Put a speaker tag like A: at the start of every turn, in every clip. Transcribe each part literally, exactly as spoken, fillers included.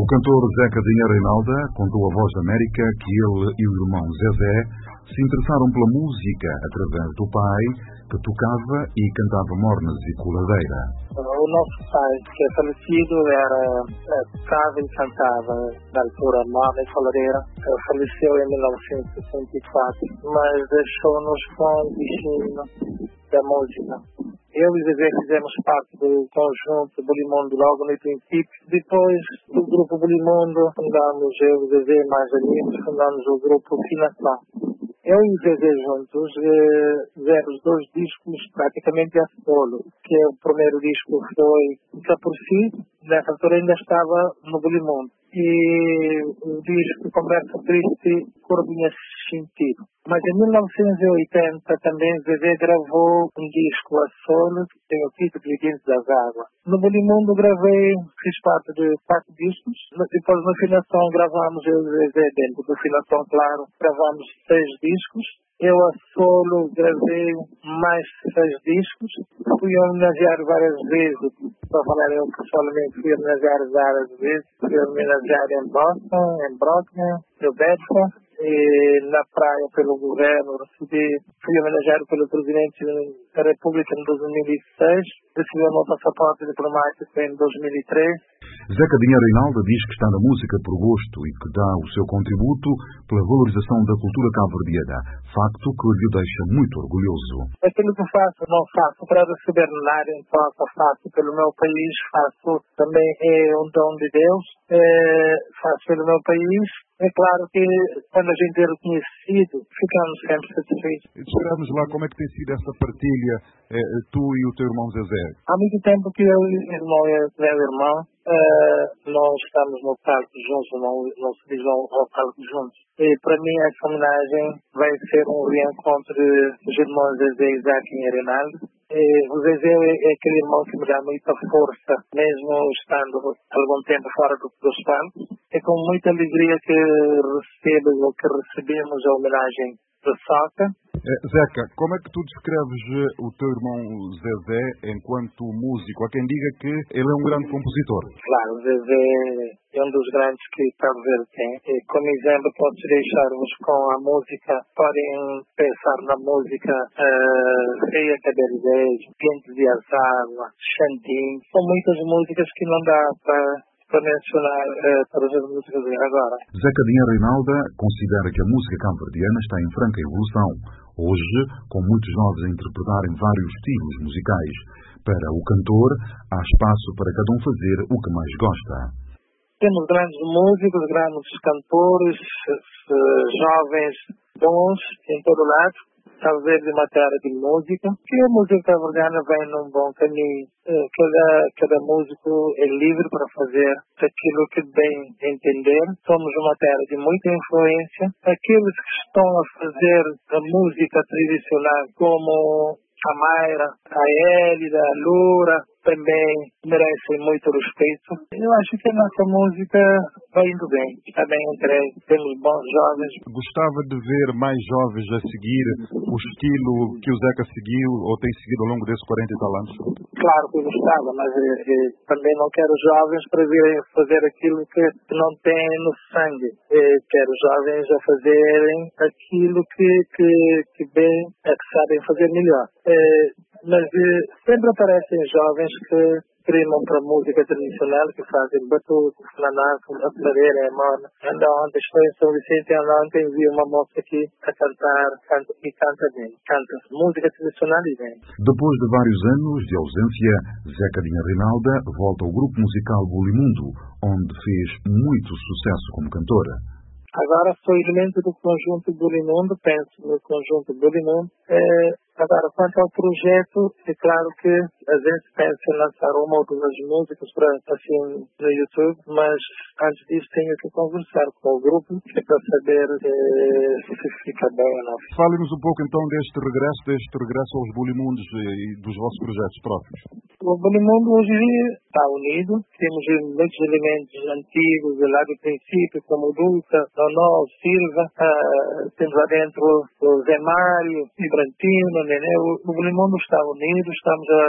A: cantor Zeca Dinheiro Reinalda contou à Voz da América que ele e o irmão Zezé se interessaram pela música através do pai, que tocava e cantava mornas e coladeira.
B: O nosso pai, que é falecido, era, tocava e cantava na altura morna e coladeira. Faleceu em mil novecentos e sessenta e quatro, mas deixou-nos com o bichinho da música. Eu e o Zezé fizemos parte do conjunto Bulimundo logo no princípio. Depois do grupo Bulimundo, fundamos eu e o Zezé mais amigos, fundamos o grupo Finação. Eu e o Zezé juntos eh, fizemos dois discos praticamente a solo, que o primeiro disco foi Fica por Si, nessa altura ainda estava no Bulimundo. E o disco Conversa Triste, Corbinha Sentido. Mas em mil novecentos e oitenta também Zezé gravou um disco a solo, que tem o título de Dentro das Águas. No Bulimundo gravei, fiz parte de quatro discos. Depois no Finação gravamos eu e o Zezé dentro do Finação, claro, gravamos seis discos. Eu a solo gravei mais seis discos. Fui homenagear várias vezes, para falar eu pessoalmente fui homenagear várias vezes. Fui homenagear em Boston, em Brockton, no Bedford, e na praia pelo governo. Recebi, fui homenageado pelo presidente da República em dois mil e seis. Recebi o meu passaporte diplomático em dois mil e três.
A: Zeca Dinheiro Reinalda diz que está na música por gosto e que dá o seu contributo pela valorização da cultura cabo-verdiana, facto que lhe deixa muito orgulhoso.
B: Aquilo que faço, não faço para receber nada em troca, faço pelo meu país, faço também é um dom de Deus, é, faço pelo meu país. É claro que quando a gente é reconhecido, ficamos sempre satisfeitos.
A: Esperamos lá como é que tem sido essa partilha, eh, tu e o teu irmão Zezé.
B: Há muito tempo que eu e o irmão e o meu irmão uh, não estamos no palco juntos, não, não se diz ao, ao palco juntos. E para mim essa homenagem vai ser um reencontro dos irmãos Zezé, Isaac e Reinaldo. E o Zezé é, é aquele irmão que me dá muita força, mesmo estando algum tempo fora do, dos palcos. É com muita alegria que recebo ou que recebemos a homenagem do Soca.
A: Eh, Zeca, como é que tu descreves o teu irmão Zezé enquanto músico? Há quem diga que ele é um grande compositor.
B: Claro, o Zezé é um dos grandes que Cabo Verde tem. E como exemplo, posso deixar-vos com a música. Podem pensar na música uh, Feia Cabeleireiro, Quente de Água, Xandim. São muitas músicas que não dá para... para mencionar uh, todas as músicas agora.
A: Zeca Dinheiro Reinalda considera que a música cabo-verdiana está em franca evolução. Hoje, com muitos novos a interpretarem vários estilos musicais. Para o cantor, há espaço para cada um fazer o que mais gosta.
B: Temos grandes músicos, grandes cantores, jovens bons em todo lado. Talvez de matéria de música, que a música cabo-verdiana vem num bom caminho. Cada, cada músico é livre para fazer aquilo que bem entender. Somos uma terra de muita influência. Aqueles que estão a fazer a música tradicional, como a Mayra, a Élida, a Lura, também merecem muito respeito. Eu acho que a nossa música vai indo bem, está bem entregue, temos bons jovens.
A: Gostava de ver mais jovens a seguir o estilo que o Zeca seguiu ou tem seguido ao longo desses quarenta e tal anos?
B: Claro que eu gostava, mas eh, eh, também não quero jovens para virem fazer aquilo que não tem no sangue. Eh, quero jovens a fazerem aquilo que, que, que bem é que sabem fazer melhor. Eh, mas eh, sempre aparecem jovens que primam para a música tradicional, que fazem batuque, flanaco, a pareira, a mona. Ainda ontem estou em São Vicente, ainda ontem vi uma moça aqui a cantar, canta, e canta bem. Canta música tradicional e bem.
A: Depois de vários anos de ausência, Zeca Dinheiro Reinalda volta ao grupo musical Bulimundo, onde fez muito sucesso como cantora.
B: Agora sou elemento do conjunto Bulimundo, penso no conjunto Bulimundo. É, agora, quanto ao projeto, é claro que a gente pensa em lançar uma ou duas músicas para, assim, no YouTube, mas antes disso tenho que conversar com o grupo para saber é, se fica bem ou não.
A: Fale-nos um pouco então deste regresso, deste regresso aos Bulimundos e dos vossos projetos próprios.
B: O Bulimundo hoje está unido, temos muitos elementos antigos, lá do princípio, como o Duca, Nonó, Silva, uh, temos lá dentro o Zé Mário, Ibrantino, Nenê. O, o Bulimundo está unido, estamos a, a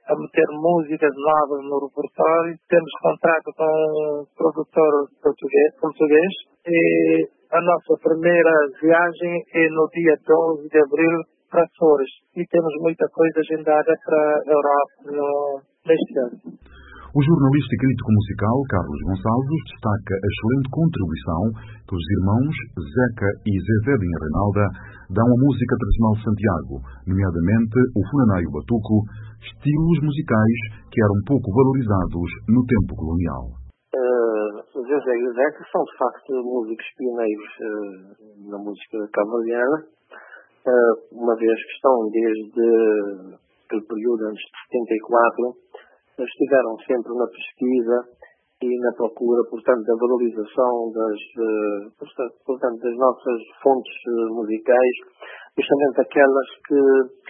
B: a meter músicas novas no repertório. Temos contrato com um produtor português, português e a nossa primeira viagem é no dia doze de abril para Açores. E temos muita coisa agendada para a Europa no, neste ano.
A: O jornalista e crítico musical Carlos Gonçalves destaca a excelente contribuição que os irmãos Zeca e Zezé de Reinalda dão à música tradicional de Santiago, nomeadamente o funaná e o batuco, estilos musicais que eram pouco valorizados no tempo colonial.
C: Uh, Zezé e Zeca são, de facto, músicos pioneiros uh, na música cabo-verdiana, uh, uma vez que estão desde o período antes de setenta e quatro, estiveram sempre na pesquisa e na procura, portanto, da valorização das, uh, portanto, das nossas fontes uh, musicais, justamente aquelas que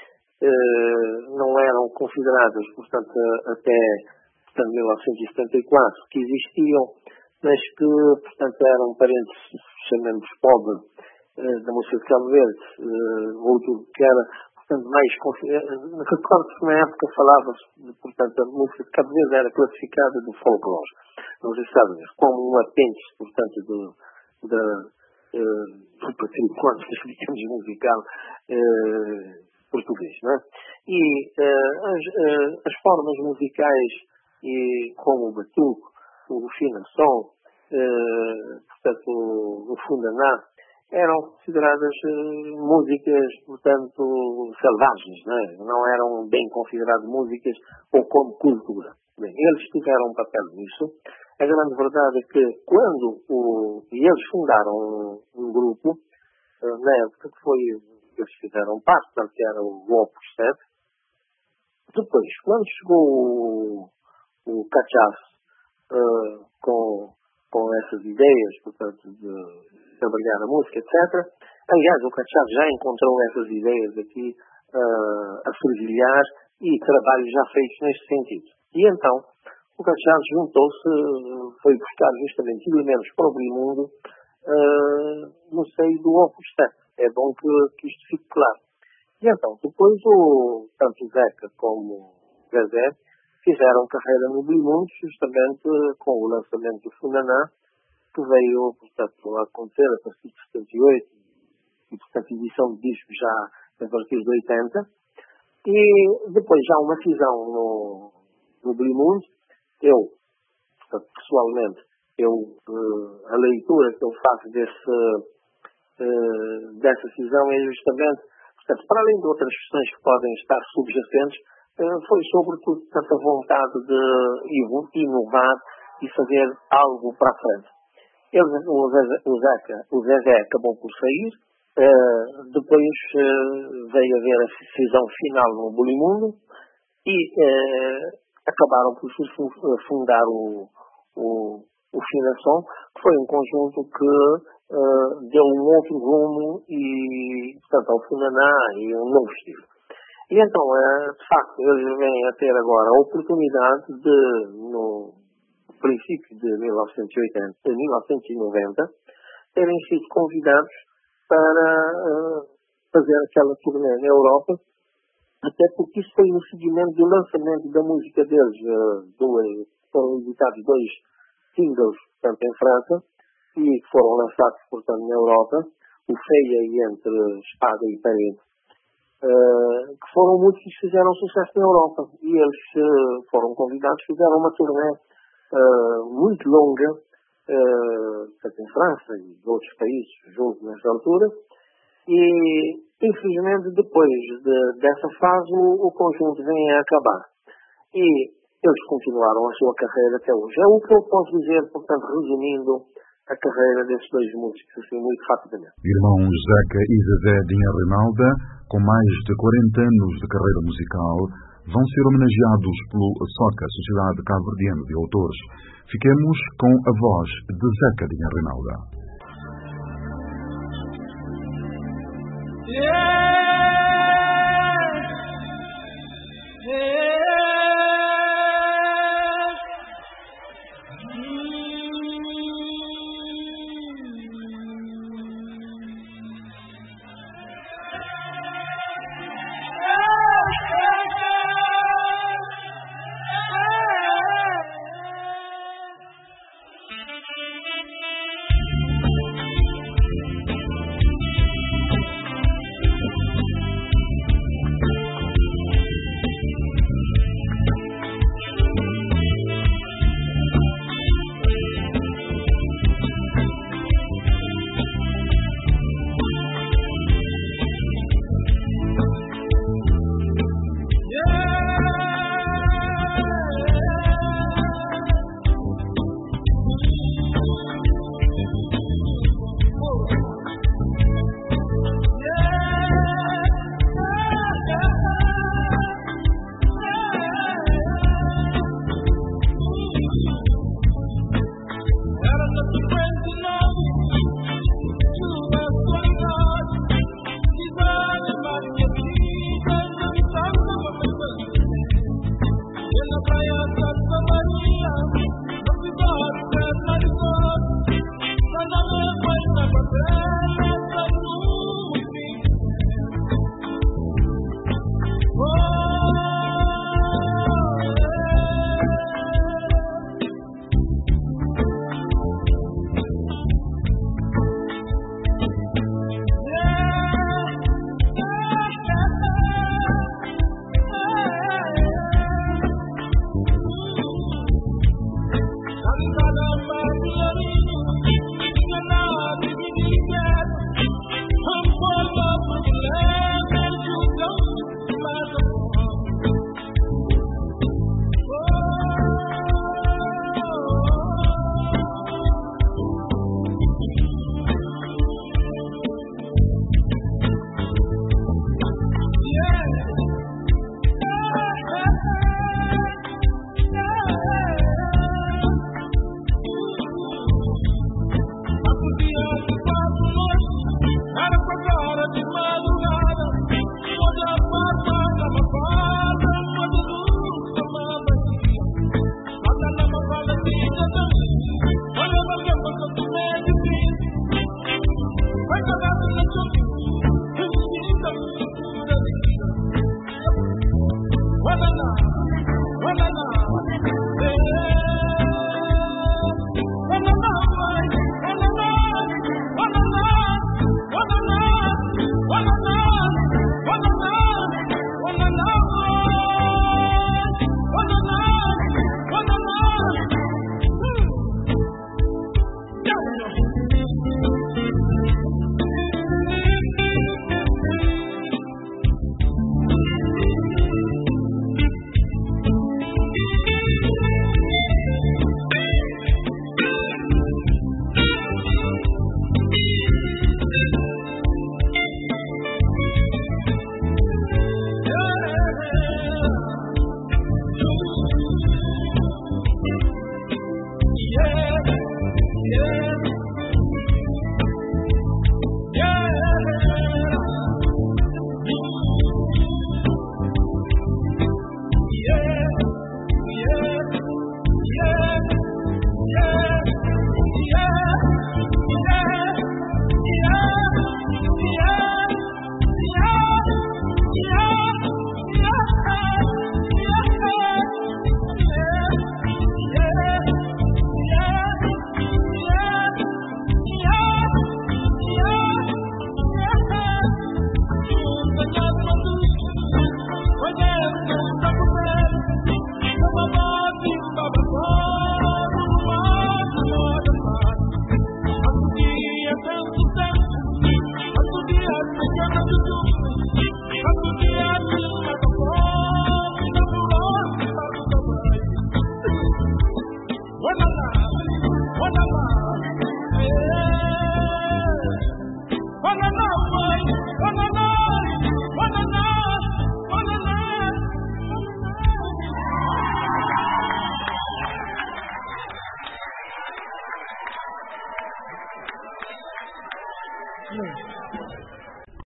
C: uh, não eram consideradas, portanto, até portanto, mil novecentos e setenta e quatro, que existiam, mas que, portanto, eram parentes, chamemos pobre, uh, da música de Cabo Verde, uh, outro que era, portanto, mais considerado. Recordo-se na época falava-se, portanto, a música de Cabo Verde era classificada do folclore, nos Estados Unidos, como um apêndice, portanto, do, da, uh, do património, digamos, musical uh, português, não é? E uh, as, uh, as formas musicais, e como o batuco, o finação, uh, portanto, o, o fundaná, eram consideradas uh, músicas, portanto, selvagens, não é? Não eram bem consideradas músicas ou como cultura. Bem, eles tiveram um papel nisso. A grande verdade é que quando o, e eles fundaram um, um grupo, uh, na época que foi, eles fizeram parte, portanto, que era o Opus sete. Depois, quando chegou o, o Cachaço uh, com, com essas ideias, portanto, de trabalhar a música, etcétera. Aliás, o Cachaço já encontrou essas ideias aqui uh, a fervilhar e trabalhos já feitos neste sentido. E então, o Cachaço juntou-se, foi buscar justamente elementos para o Blimundo uh, no seio do Opus sete. É bom que, que isto fique claro. E então, depois, o, tanto o Zeca como o Zezé fizeram carreira no Blimundo, justamente com o lançamento do Funaná, que veio, portanto, a acontecer a partir de setenta e oito, e, portanto, edição de disco já a partir de oitenta, e depois já uma cisão no, no Blimundo. Eu, portanto, pessoalmente, eu, uh, a leitura que eu faço desse, uh, dessa cisão é justamente, portanto, para além de outras questões que podem estar subjacentes, uh, foi sobretudo tanta vontade de inovar e fazer algo para a frente. Ele, o, Zezé, o, Zeca, o Zezé acabou por sair, uh, depois uh, veio haver a decisão final no Blimundo e uh, acabaram por fundar o, o, o Finação, que foi um conjunto que uh, deu um outro rumo e, portanto, ao Funaná e um novo estilo. E então, uh, de facto, eles vêm a ter agora a oportunidade de, no princípio de mil novecentos e oitenta, de mil novecentos e noventa, terem sido convidados para uh, fazer aquela turnê na Europa, até porque isso foi no seguimento do lançamento da música deles. Uh, dois, foram editados dois singles, portanto, em França, e foram lançados, portanto, na Europa, o Feia e Entre Espada e Parede, uh, que foram músicos que fizeram sucesso na Europa. E eles uh, foram convidados, fizeram uma turnê Uh, muito longa, uh, em França e outros países juntos nesta altura, e infelizmente depois de, dessa fase o, o conjunto vem a acabar. E eles continuaram a sua carreira até hoje. É o que eu posso dizer, portanto, resumindo a carreira desses dois músicos, assim, muito rapidamente.
A: Irmãos Zeca e Zezé de Reinalda, com mais de quarenta anos de carreira musical, vão ser homenageados pelo SOCA, Sociedade Cabo-Verdiana de Autores. Fiquemos com a voz de Zeca de Reinalda.
D: Yeah!